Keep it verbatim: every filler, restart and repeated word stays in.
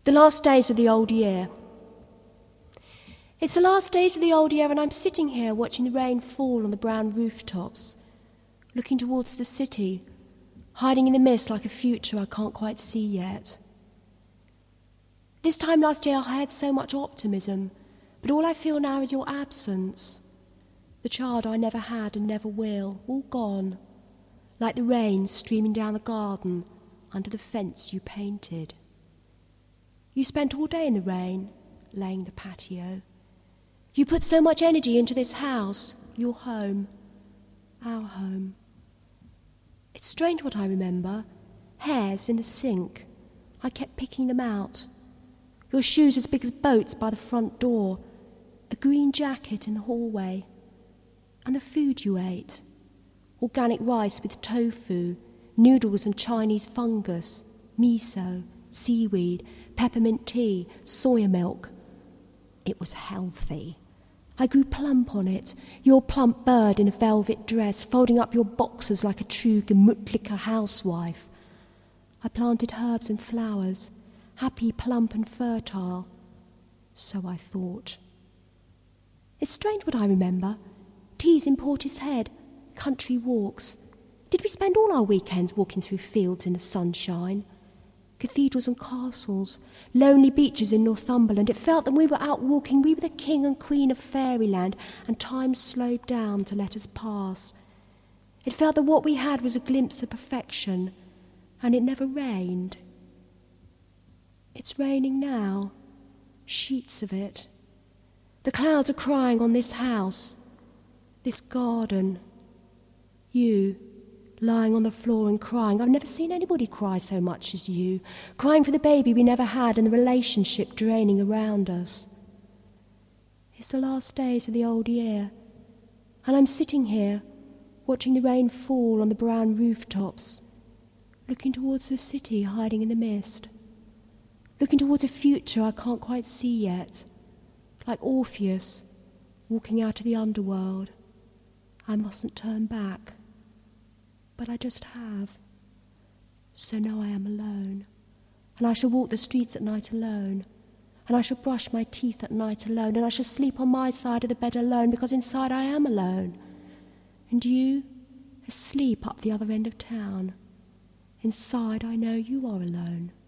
The last days of the old year. It's the last days of the old year, and I'm sitting here watching the rain fall on the brown rooftops, looking towards the city, hiding in the mist like a future I can't quite see yet. This time last year I had so much optimism, but all I feel now is your absence. The child I never had and never will, all gone, like the rain streaming down the garden under the fence you painted. You spent all day in the rain, laying the patio. You put so much energy into this house, your home, our home. It's strange what I remember. Hairs in the sink. I kept picking them out. Your shoes as big as boats by the front door. A green jacket in the hallway. And the food you ate. Organic rice with tofu, noodles and Chinese fungus, miso, seaweed, peppermint tea, soya milk. It was healthy. I grew plump on it, your plump bird in a velvet dress, folding up your boxers like a true gemütliche housewife. I planted herbs and flowers, happy, plump and fertile. So I thought. It's strange what I remember. Teas in Portishead, country walks. Did we spend all our weekends walking through fields in the sunshine? Cathedrals and castles, lonely beaches in Northumberland. It felt that we were out walking. We were the king and queen of fairyland, and time slowed down to let us pass. It felt that what we had was a glimpse of perfection, and it never rained. It's raining now, sheets of it. The clouds are crying on this house, this garden. You, lying on the floor and crying. I've never seen anybody cry so much as you, crying for the baby we never had and the relationship draining around us. It's the last days of the old year, and I'm sitting here watching the rain fall on the brown rooftops, looking towards the city hiding in the mist, looking towards a future I can't quite see yet, like Orpheus walking out of the underworld. I mustn't turn back. But I just have. So now I am alone. And I shall walk the streets at night alone. And I shall brush my teeth at night alone. And I shall sleep on my side of the bed alone, because inside I am alone. And you, asleep up the other end of town. Inside I know you are alone.